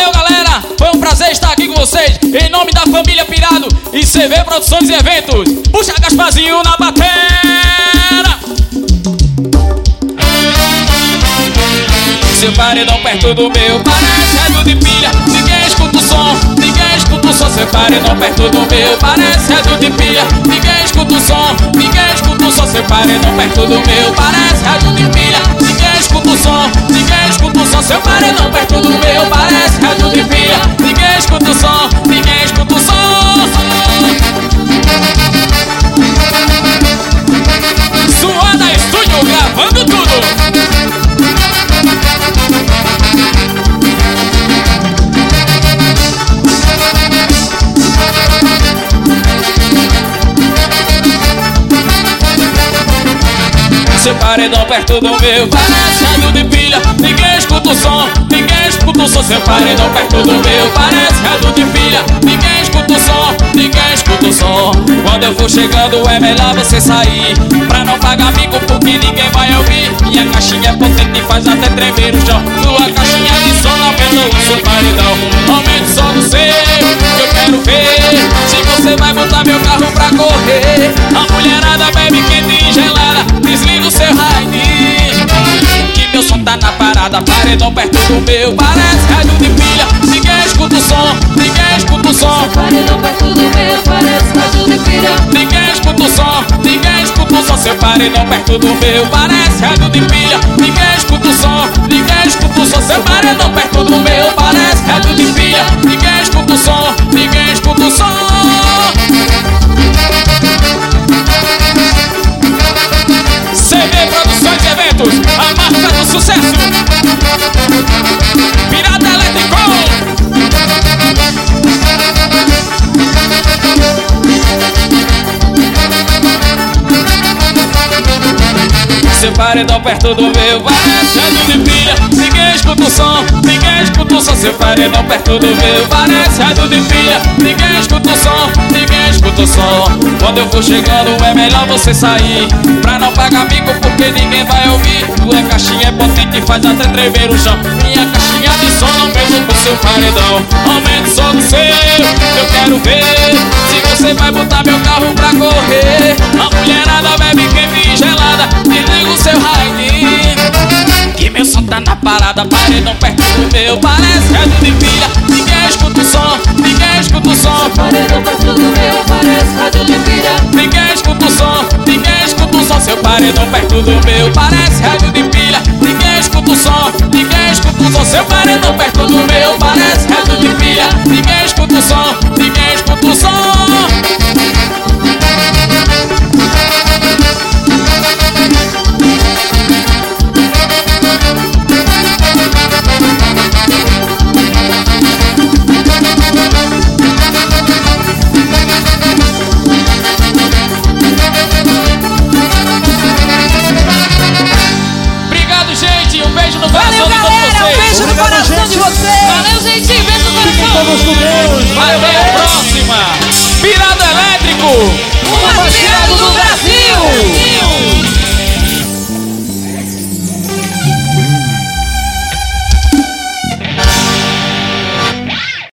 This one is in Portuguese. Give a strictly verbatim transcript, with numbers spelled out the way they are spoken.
Valeu, galera, foi um prazer estar aqui com vocês. Em nome da família Pirado e C V Produções e Eventos. Puxa Gasparzinho na batera. Seu paredão perto do meu parece rádio de pilha. Ninguém escuta o som, ninguém escuta o som. Seu paredão perto do meu parece rádio de pilha. Ninguém escuta o som, ninguém escuta o som. Seu paredão perto do meu parece rádio de pilha. Ninguém escuta o som, ninguém escuta o som. Seu paredão perto do meu parece rádio de pilha. Ninguém escuta o som, ninguém escuta o som. Suada Estúdio gravando tudo. Seu paredão perto do meu parece rádio de pilha. Ninguém escuta o som, ninguém escuta o som. Seu paredão perto do meu parece rádio de pilha. Ninguém escuta o som, ninguém escuta o som. Quando eu for chegando é melhor você sair, pra não pagar mico porque ninguém vai ouvir. Minha caixinha é potente e faz até tremer o chão. Sua caixinha de som não aumenta o seu paredão. Aumente o som do seu, que eu quero ver se você vai botar meu carro pra correr. A mulherada bebe quente e gelada. Desliga o seu raio, que meu som tá na parada. Paredão perto do meu parece rádio de pilha. Ninguém escuta o som, ninguém escuta o som. Paredão perto do meu parece rádio de pilha. Ninguém escuta o som, ninguém escuta o som. Seu paredão perto do meu parece rádio de pilha. Ninguém escuta o som, ninguém escuta o som. Seu paredão perto do meu parece rádio de pilha. Ninguém escuta o som, ninguém escuta o som. C V Produções e Eventos, a marca do sucesso. Pirata Elétrico. Seu paredão perto do meu parece rádio de pilha. Ninguém escuta o som, ninguém escuta o som. Seu paredão perto do meu parece rádio de pilha. Ninguém escuta o som, ninguém escuta o som. Quando eu for chegando é melhor você sair, pra não pagar mico porque ninguém vai ouvir. Tua caixinha é potente e faz até tremer o chão. Minha caixinha de som não mesmo pro seu paredão. Aumente o som do seu, eu quero ver se você vai botar meu carro pra correr. A mulherada bebe quente e gelada. Desliga o seu raio, que meu som tá na parada. Paredão perto do meu parece rádio de pilha. Ninguém escuta o som, ninguém escuta o som. Paredão perto do meu parece rádio de pilha. Ninguém escuta o som, ninguém escuta o som. Seu paredão perto do meu parece rádio de pilha. Ninguém escuta o som, ninguém escuta o som. Seu paredão perto do meu parece rádio de pilha. Ninguém escuta o som, ninguém escuta o som. Valeu, gente, beijo no coração. Até a próxima. Pirado Elétrico.